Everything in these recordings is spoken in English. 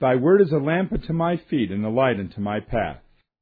Thy word is a lamp unto my feet and a light unto my path.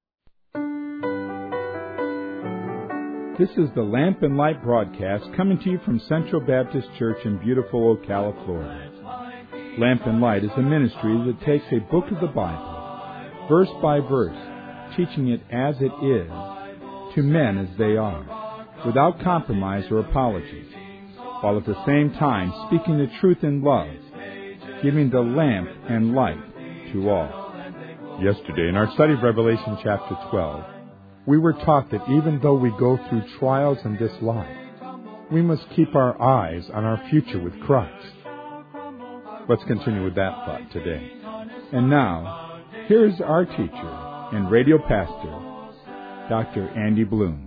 This is the Lamp and Light broadcast coming to you from Central Baptist Church in beautiful Ocala, Florida. Lamp and Light is a ministry that takes a book of the Bible, verse by verse, teaching it as it is, to men as they are, without compromise or apologies, while at the same time speaking the truth in love, giving the lamp and light to all. Yesterday, in our study of Revelation chapter 12, we were taught that even though we go through trials in this life, we must keep our eyes on our future with Christ. Let's continue with that thought today. And now, here's our teacher and radio pastor, Dr. Andy Bloom.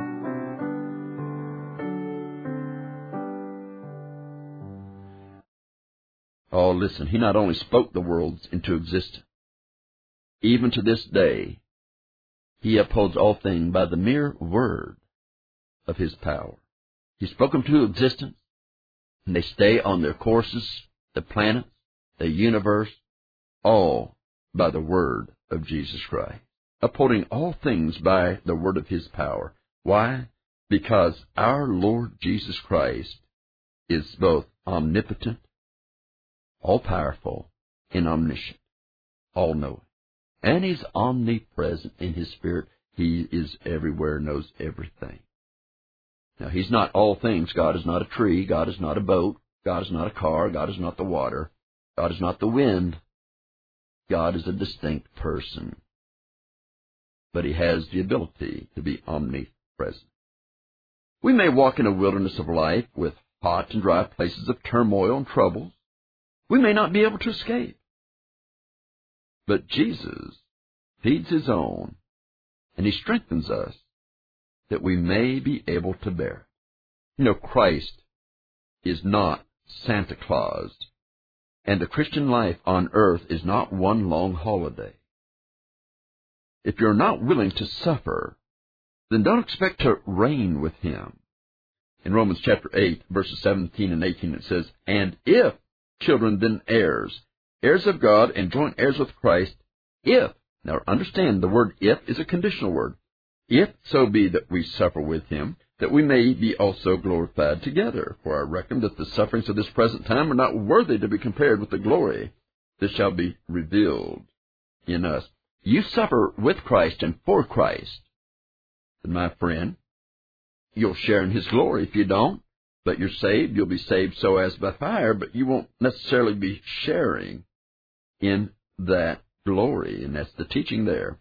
Oh, listen, he not only spoke the worlds into existence, even to this day, he upholds all things by the mere word of his power. He spoke them to existence, and they stay on their courses, the planets, the universe, all by the word of Jesus Christ. Upholding all things by the word of his power. Why? Because our Lord Jesus Christ is both omnipotent, all-powerful, and omniscient, all-knowing. And he's omnipresent in his spirit. He is everywhere, knows everything. Now, he's not all things. God is not a tree. God is not a boat. God is not a car. God is not the water. God is not the wind. God is a distinct person. But he has the ability to be omnipresent. We may walk in a wilderness of life with hot and dry places of turmoil and troubles. We may not be able to escape. But Jesus feeds his own, and he strengthens us that we may be able to bear. You know, Christ is not Santa Claus, and the Christian life on earth is not one long holiday. If you're not willing to suffer, then don't expect to reign with him. In Romans chapter 8, verses 17 and 18, it says, "And if children, then heirs, heirs of God and joint heirs with Christ, if," now understand the word if is a conditional word, "if so be that we suffer with him, that we may be also glorified together. For I reckon that the sufferings of this present time are not worthy to be compared with the glory that shall be revealed in us." You suffer with Christ and for Christ, then my friend, you'll share in his glory. If you don't, but you're saved, you'll be saved so as by fire, but you won't necessarily be sharing in that glory, and that's the teaching there.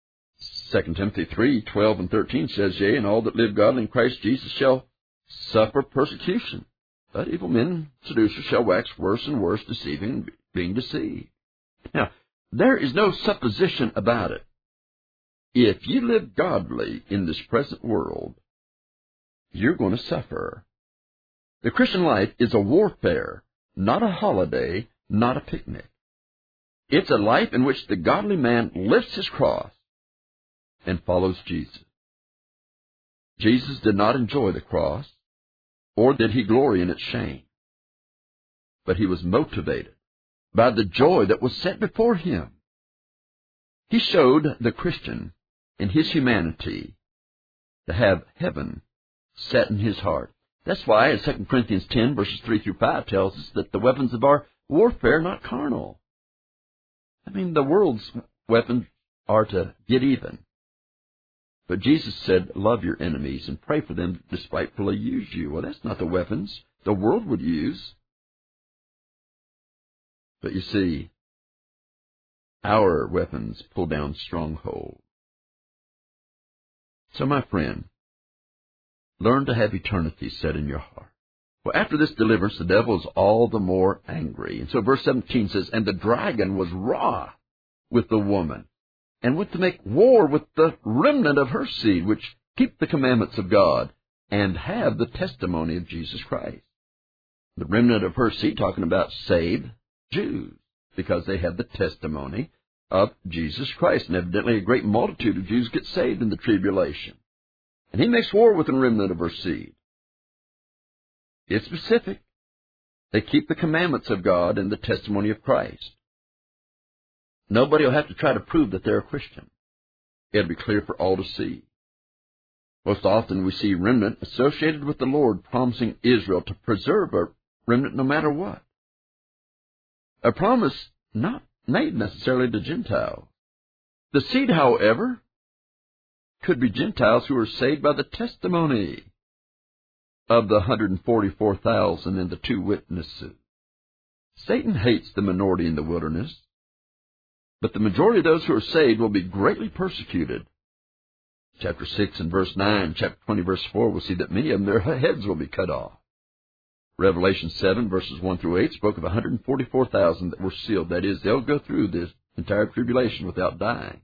2 Timothy 3:12 and 13 says, "Yea, and all that live godly in Christ Jesus shall suffer persecution. But evil men and seducers shall wax worse and worse, deceiving and being deceived." Now, there is no supposition about it. If you live godly in this present world, you're going to suffer. The Christian life is a warfare, not a holiday, not a picnic. It's a life in which the godly man lifts his cross and follows Jesus. Jesus did not enjoy the cross, or did he glory in its shame. But he was motivated by the joy that was set before him. He showed the Christian in his humanity to have heaven set in his heart. That's why 2 Corinthians 10, verses 3 through 5 tells us that the weapons of our warfare are not carnal. I mean, the world's weapons are to get even. But Jesus said, love your enemies and pray for them that despitefully use you. Well, that's not the weapons the world would use. But you see, our weapons pull down strongholds. So, my friend, learn to have eternity set in your heart. Well, after this deliverance, the devil is all the more angry. And so verse 17 says, "And the dragon was wroth with the woman, and went to make war with the remnant of her seed, which keep the commandments of God, and have the testimony of Jesus Christ." The remnant of her seed, talking about saved Jews, because they have the testimony of Jesus Christ. And evidently a great multitude of Jews get saved in the tribulation. And he makes war with the remnant of her seed. It's specific. They keep the commandments of God and the testimony of Christ. Nobody will have to try to prove that they're a Christian. It'll be clear for all to see. Most often we see remnant associated with the Lord promising Israel to preserve a remnant no matter what. A promise not made necessarily to Gentiles. The seed, however, could be Gentiles who are saved by the testimony of the 144,000 and the 2 witnesses. Satan hates the minority in the wilderness, but the majority of those who are saved will be greatly persecuted. Chapter 6 and verse 9, chapter 20, verse 4, we'll see that many of them, their heads will be cut off. Revelation 7, verses 1 through 8, spoke of 144,000 that were sealed. That is, they'll go through this entire tribulation without dying.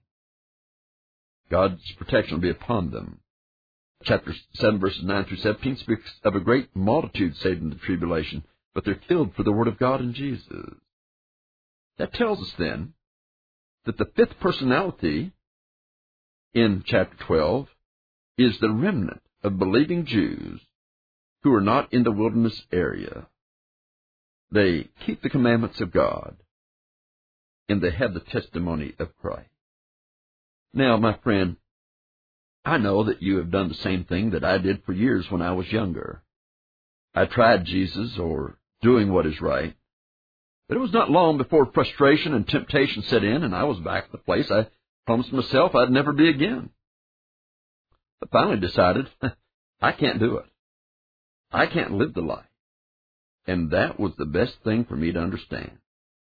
God's protection will be upon them. Chapter 7, verses 9 through 17, speaks of a great multitude saved in the tribulation, but they're killed for the word of God and Jesus. That tells us, then, that the 5th personality in chapter 12 is the remnant of believing Jews who are not in the wilderness area. They keep the commandments of God, and they have the testimony of Christ. Now, my friend, I know that you have done the same thing that I did for years when I was younger. I tried Jesus or doing what is right, but it was not long before frustration and temptation set in, and I was back at the place I promised myself I'd never be again. But finally decided, I can't do it. I can't live the life. And that was the best thing for me to understand.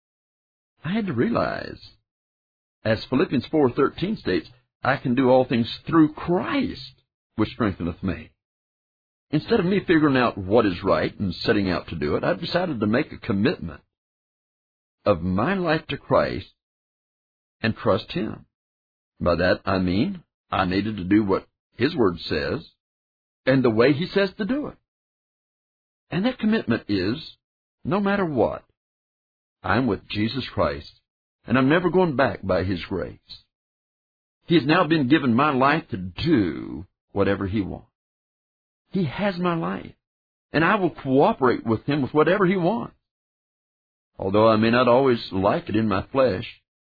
I had to realize, as Philippians 4:13 states, I can do all things through Christ, which strengtheneth me. Instead of me figuring out what is right and setting out to do it, I've decided to make a commitment of my life to Christ and trust Him. By that I mean I needed to do what His Word says and the way He says to do it. And that commitment is, no matter what, I'm with Jesus Christ, and I'm never going back by His grace. He has now been given my life to do whatever He wants. He has my life, and I will cooperate with Him with whatever He wants. Although I may not always like it in my flesh,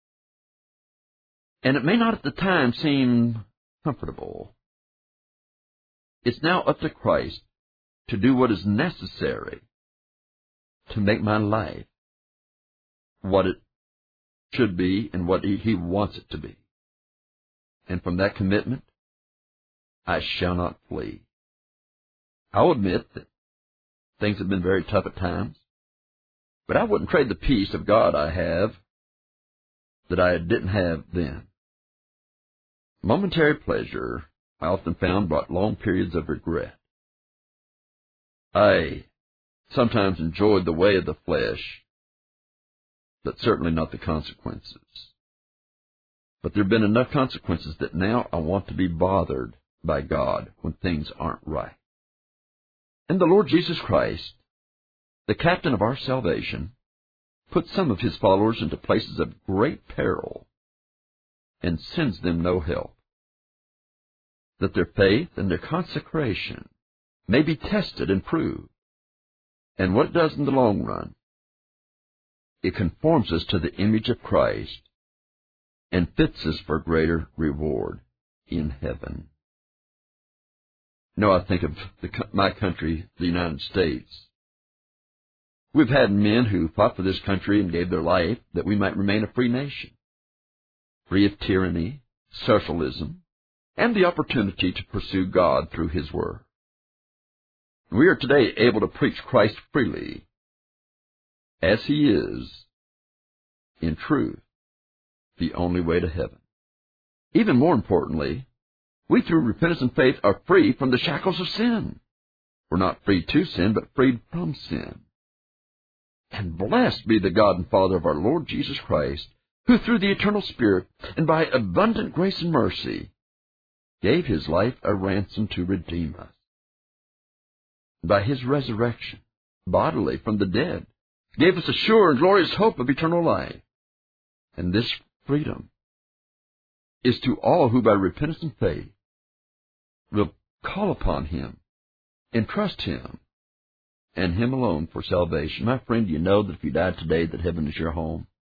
and it may not at the time seem comfortable. It's now up to Christ to do what is necessary to make my life what it should be and what He wants it to be. And from that commitment, I shall not flee. I'll admit that things have been very tough at times, but I wouldn't trade the peace of God I have that I didn't have then. Momentary pleasure, I often found, brought long periods of regret. I sometimes enjoyed the way of the flesh, but certainly not the consequences. But there have been enough consequences that now I want to be bothered by God when things aren't right. And the Lord Jesus Christ, the captain of our salvation, put some of His followers into places of great peril and sends them no help, that their faith and their consecration may be tested and proved. And what it does in the long run, it conforms us to the image of Christ and fits us for greater reward in heaven. Now I think of my country, the United States. We've had men who fought for this country and gave their life that we might remain a free nation, free of tyranny, socialism, and the opportunity to pursue God through His Word. We are today able to preach Christ freely, as He is, in truth, the only way to heaven. Even more importantly, we through repentance and faith are free from the shackles of sin. We're not free to sin, but freed from sin. And blessed be the God and Father of our Lord Jesus Christ, who through the eternal Spirit and by abundant grace and mercy gave His life a ransom to redeem us. By His resurrection, bodily from the dead, gave us a sure and glorious hope of eternal life. And this freedom is to all who by repentance and faith will call upon Him and trust Him and Him alone for salvation. My friend, do you know that if you died today that heaven is your home?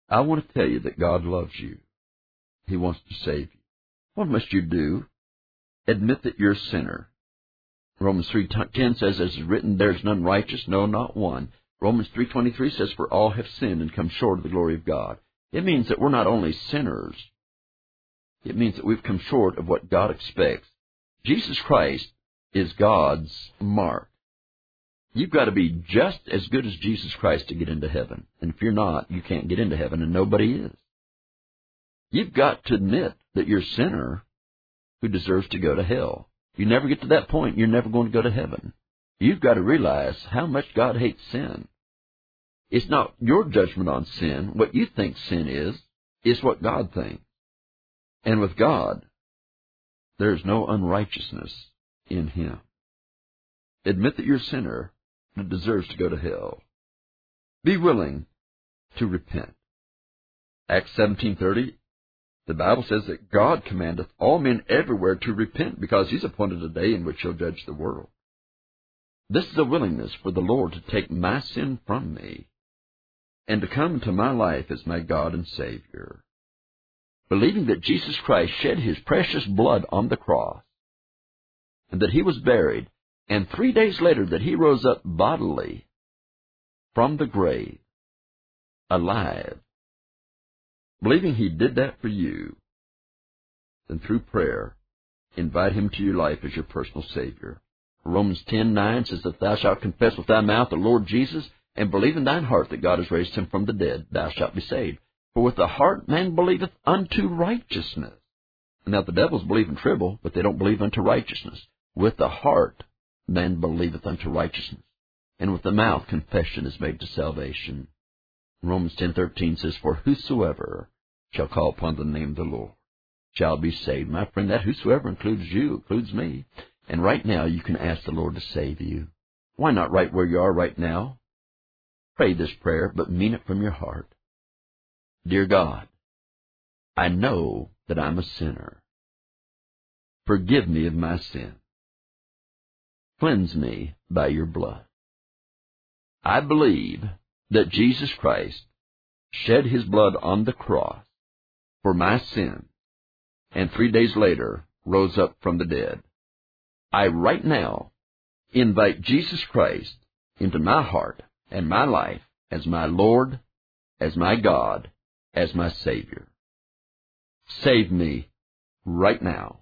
I want to tell you that God loves you. He wants to save you. What must you do? Admit that you're a sinner. Romans 3:10 says, as is written, there is none righteous, no, not one. Romans 3:23 says, for all have sinned and come short of the glory of God. It means that we're not only sinners, it means that we've come short of what God expects. Jesus Christ is God's mark. You've got to be just as good as Jesus Christ to get into heaven. And if you're not, you can't get into heaven, and nobody is. You've got to admit that you're a sinner who deserves to go to hell. You never get to that point, you're never going to go to heaven. You've got to realize how much God hates sin. It's not your judgment on sin. What you think sin is what God thinks. And with God, there's no unrighteousness in Him. Admit that you're a sinner that deserves to go to hell. Be willing to repent. Acts 17:30, the Bible says that God commandeth all men everywhere to repent, because He's appointed a day in which He'll judge the world. This is a willingness for the Lord to take my sin from me and to come into my life as my God and Savior. Believing that Jesus Christ shed His precious blood on the cross, and that He was buried, and 3 days later that He rose up bodily from the grave, alive. Believing He did that for you, then through prayer, invite Him to your life as your personal Savior. Romans 10:9 says that thou shalt confess with thy mouth the Lord Jesus, and believe in thine heart that God has raised Him from the dead, thou shalt be saved. For with the heart man believeth unto righteousness. Now the devils believe and tremble, but they don't believe unto righteousness. With the heart man believeth unto righteousness, and with the mouth confession is made to salvation. Romans 10:13 says, for whosoever shall call upon the name of the Lord shall be saved. My friend, that whosoever includes you, includes me. And right now you can ask the Lord to save you. Why not right where you are right now? Pray this prayer, but mean it from your heart. Dear God, I know that I'm a sinner. Forgive me of my sin. Cleanse me by your blood. I believe that Jesus Christ shed His blood on the cross for my sin, and 3 days later rose up from the dead. I right now invite Jesus Christ into my heart and my life as my Lord, as my God, as my Savior. Save me right now.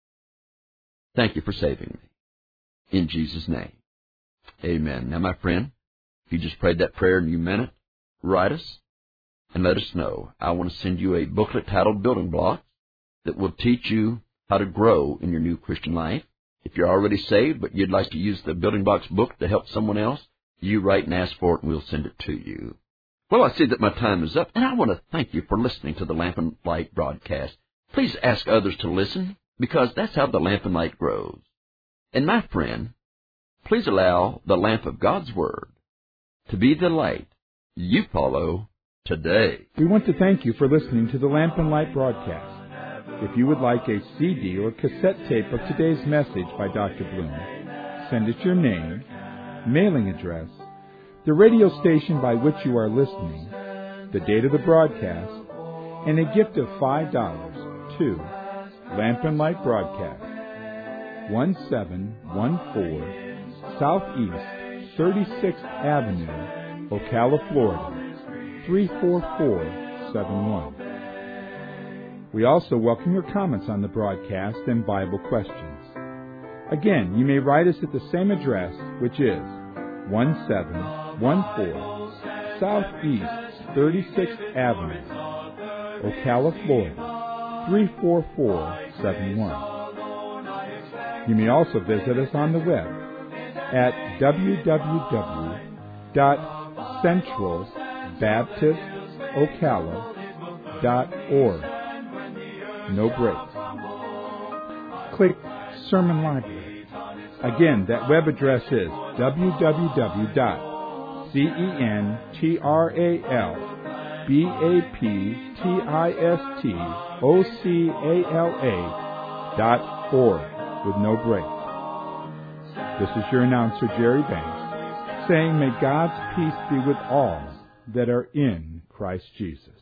Thank you for saving me. In Jesus' name, amen. Now, my friend, if you just prayed that prayer and you meant it, write us and let us know. I want to send you a booklet titled Building Blocks that will teach you how to grow in your new Christian life. If you're already saved, but you'd like to use the Building Blocks book to help someone else, you write and ask for it, and we'll send it to you. Well, I see that my time is up, and I want to thank you for listening to the Lamp and Light broadcast. Please ask others to listen, because that's how the Lamp and Light grows. And my friend, please allow the lamp of God's Word to be the light you follow today. We want to thank you for listening to the Lamp and Light broadcast. If you would like a CD or cassette tape of today's message by Dr. Bloom, send us your name, mailing address, the radio station by which you are listening, the date of the broadcast, and a gift of $5 to Lamp and Light Broadcast, 1714 Southeast 36th Avenue, Ocala, Florida, 34471. We also welcome your comments on the broadcast and Bible questions. Again, you may write us at the same address, which is 1714 Southeast 36th Avenue, Ocala, Florida, 34471. You may also visit us on the web at www.centralbaptistocala.org. No breaks. Click Sermon Library. Again, that web address is www.centralbaptistocala.org with no breaks. This is your announcer, Jerry Banks, saying, may God's peace be with all that are in Christ Jesus.